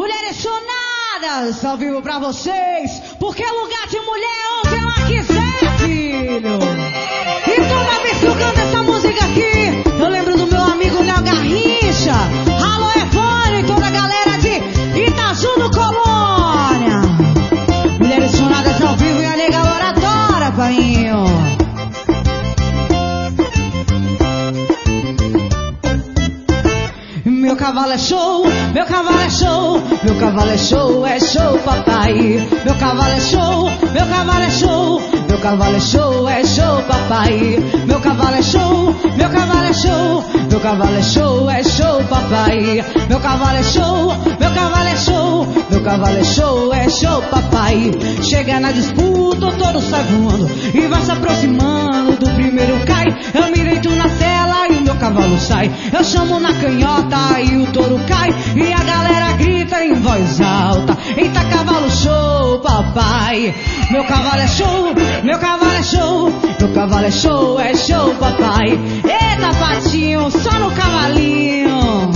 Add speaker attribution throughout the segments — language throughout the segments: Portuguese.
Speaker 1: Mulheres sonadas, ao vivo pra vocês, porque o lugar de mulher é onde ela quiser, filho. E toda vez que eu canto essa música aqui, eu lembro do meu amigo Léo Garrincha, Alô Evone e toda a galera de Itazu do Colônia. Mulheres sonadas ao vivo e a nega oratória, painho. Meu cavalo é show, meu cavalo é show, meu cavalo é show, papai. Meu cavalo é show, meu cavalo é show, meu cavalo é show, papai. Meu cavalo é show, meu cavalo é show, meu cavalo é show, papai. Meu cavalo é show, meu cavalo é show, meu cavalo é show, papai. Chega na disputa, o touro sai voando e vai se aproximando do primeiro cai. Eu me deito na tela e o meu cavalo sai. Eu chamo na canhota e o touro cai e a galera grita em voz alta: eita, cavalo show, papai. Meu cavalo é show, meu cavalo é show, meu cavalo é show, papai. Eita, patinho, só no cavalinho.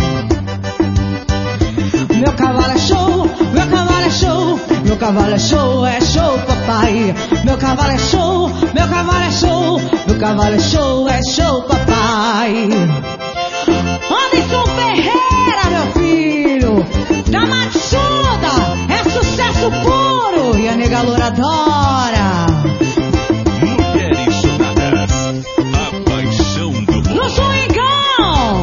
Speaker 1: Meu cavalo é show, meu cavalo é show, meu cavalo é show, papai. Meu cavalo é show, meu cavalo é show, meu cavalo é show, papai. Anderson Ferreira, meu filho, da Matsuda, é sucesso puro e a nega loura adora.
Speaker 2: Mulheres sonadas, a paixão do mundo.
Speaker 1: No swingão.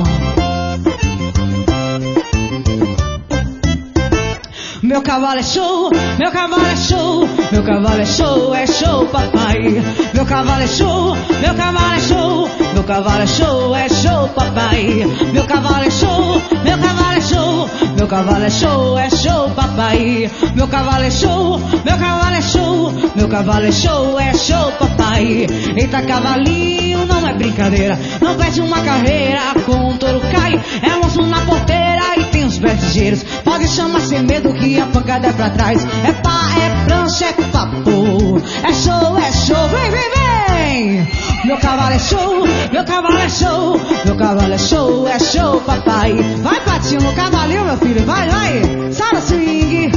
Speaker 1: Meu cavalo é show, meu cavalo é show, meu cavalo é show, papai. Meu cavalo é show, meu cavalo é show, meu cavalo é show, papai. Meu cavalo é show, meu cavalo é show, meu cavalo é show, papai. Meu cavalo é show, meu cavalo é show, meu cavalo é show, papai. Eita, cavalinho, não é brincadeira, não perde uma carreira com um touro cai. É moço na porteira e tem os pés ligeiros, pode chamar sem medo que a pancada é pra trás. É pá, é prancha, é papo, é show, vem, vem, vem. Meu cavalo é show, meu cavalo é show, meu cavalo é show, papai. Vai, patinho, no cavalinho, meu filho, vai, vai, sai o swing.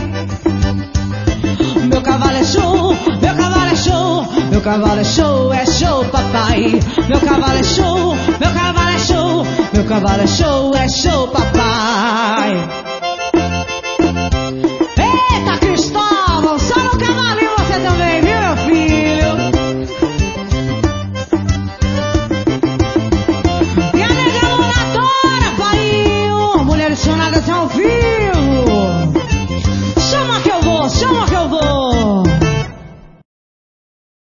Speaker 1: Meu cavalo é show, meu cavalo é show, meu cavalo é show, papai. Meu cavalo é show, meu cavalo é show, meu cavalo é show, papai.